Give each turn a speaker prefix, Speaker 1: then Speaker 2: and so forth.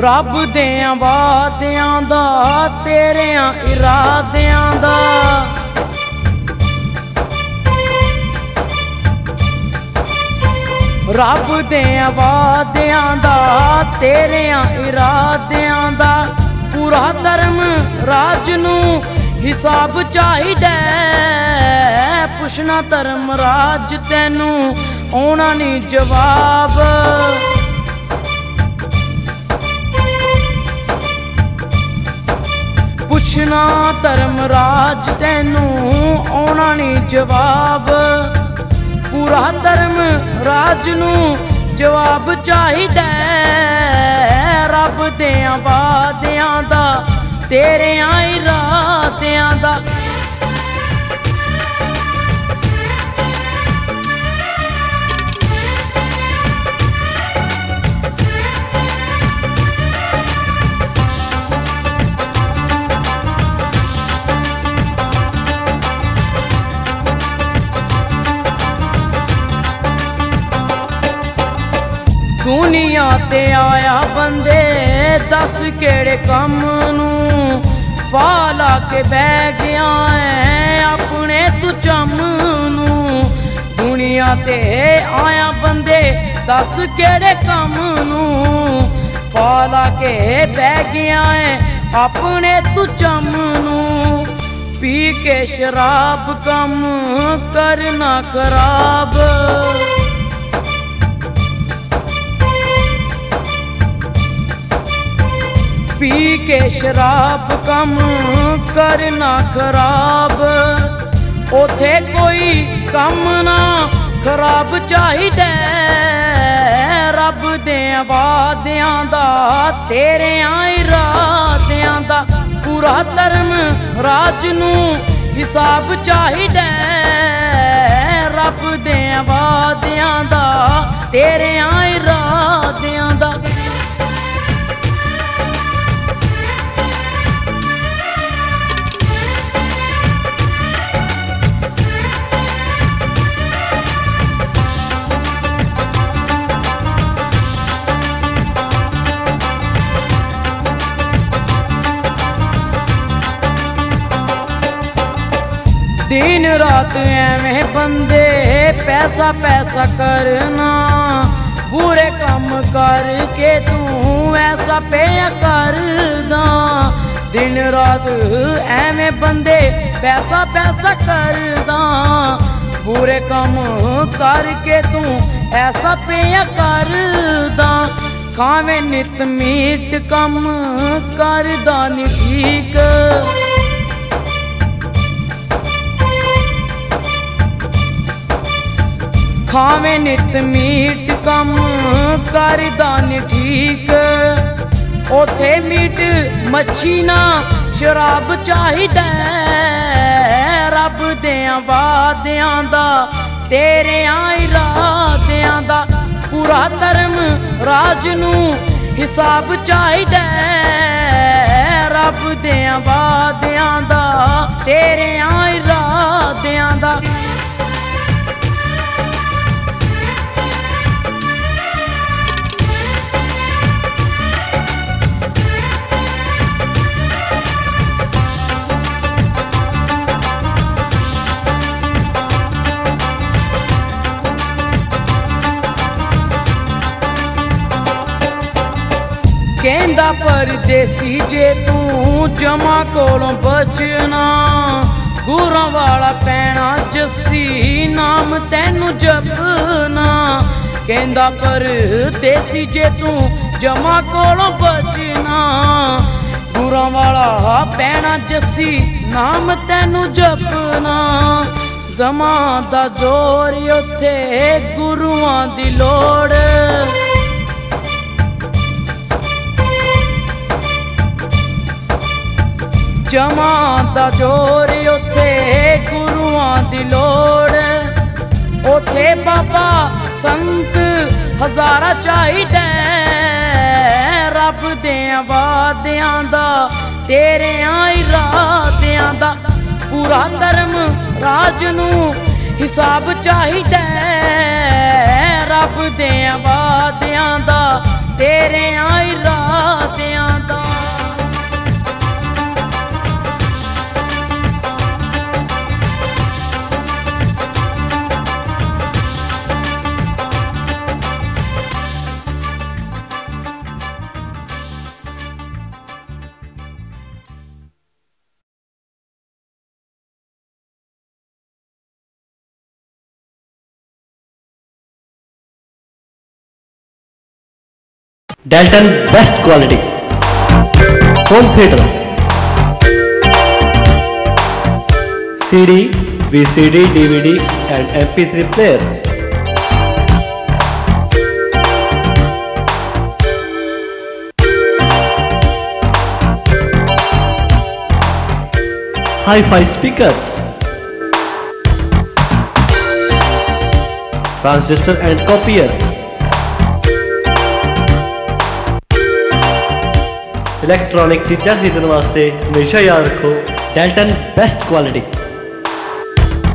Speaker 1: ਰੱਬ ਦਿਆਂ ਵਾਅਦਿਆਂ ਦਾ, ਤੇਰਿਆਂ ਇਰਾਦਿਆਂ ਦਾ। ਰੱਬ ਦਿਆਂ ਵਾਅਦਿਆਂ ਦਾ, ਤੇਰਿਆਂ ਇਰਾਦਿਆਂ ਦਾ। ਪੂਰਾ ਧਰਮ ਰਾਜ ਨੂੰ ਹਿਸਾਬ ਚਾਹੀਦਾ, ਪੁੱਛਣਾ ਧਰਮ ਰਾਜ ਤੈਨੂੰ ਆਉਣਾ ਨਹੀਂ ਜਵਾਬ। ਪੁੱਛਣਾ ਧਰਮ ਰਾਜ ਤੈਨੂੰ ਆਉਣਾ ਨਹੀਂ ਜਵਾਬ। ਪੂਰਾ ਧਰਮ ਰਾਜ ਨੂੰ ਜਵਾਬ ਚਾਹੀਦਾ, ਰੱਬ ਦਿਆਂ ਵਾਅਦਿਆਂ ਦਾ, ਤੇਰਿਆਂ ਇਰਾਦਿਆਂ ਦਾ। ਦੁਨੀਆ ਤੇ ਆਇਆ ਬੰਦੇ ਦੱਸ ਕਿਹੜੇ ਕੰਮ ਨੂੰ, ਫਾਹ ਲਾ ਕੇ ਬਹਿ ਗਿਆ ਐ ਆਪਣੇ ਤੂੰ ਚੰਮ ਨੂੰ। ਦੁਨੀਆ ਤੇ ਆਇਆ ਬੰਦੇ ਦੱਸ ਕਿਹੜੇ ਕੰਮ ਨੂੰ, ਫਾਹ ਲਾ ਕੇ ਬਹਿ ਗਿਆ ਐ ਆਪਣੇ ਤੂੰ ਚੰਮ ਨੂੰ। ਪੀ ਕੇ ਸ਼ਰਾਬ ਕੰਮ ਕਰਨਾ ਖਰਾਬ, ਪੀ ਕੇ ਸ਼ਰਾਬ ਕੰਮ ਕਰਨਾ ਖਰਾਬ। ਉਥੇ ਕੋਈ ਕੰਮ ਨਾ ਖਰਾਬ ਚਾਹੀਦਾ, ਰੱਬ ਦਿਆਂ ਵਾਅਦਿਆਂ ਦਾ, ਤੇਰਿਆਂ ਇਰਾਦਿਆਂ ਦਾ। ਪੂਰਾ ਧਰਮ ਰਾਜ ਨੂੰ ਹਿਸਾਬ ਚਾਹੀਦਾ, ਰੱਬ ਦਿਆਂ ਵਾਅਦਿਆਂ ਦਾ, ਤੇਰਿਆਂ ਇਰਾਦਿਆਂ ਦਾ। दिन रात एवें बंदे पैसा पैसा करना, बुरे काम करके तू ऐसा पे करदा। दिन रात एवें बंदे पैसा पैसा करदा, बुरे काम करके तू ऐसा पे करदा। खावे नित मीट कम करदा नी ठीक, खावे नित मीट कम करदा नी ठीक। उथे मीट मच्छी ना शराब चाहिदा, रब दियां वादियां दा, तेरियां इरादियां दा। पूरा धर्म राज नूं हिसाब चाहिदा, रब दियां वादियां दा, तेरियां इरादियां दा। कहंदा परदेसी जे तू जमा कोलों बचना, गुरां वाला पैना जस्सी नाम तैनू जपना। कहंदा परदेसी जे तू जमा कोलों बचना, गुरां वाला पैना जस्सी नाम तैनू जपना। जमा दा जोर उत्थे गुरुआं दी लोड़, जमा दा जोर उत्थे गुरुआं दी लोड़। उथे बाबा संत हजारा चाहिदा, रब दियां वादियां दा, तेरियां इरादियां दा। पूरा धर्म राज नूं हिसाब चाहिदा, रब दियां वादियां दा, तेरियां इरादियां
Speaker 2: Dalton best quality. Home theater. CD, VCD, DVD and MP3 players. Hi-fi speakers. Transistor and copier. Electronic चीज़ां खरीदने वास्ते हमेशा याद रखो Dalton best quality.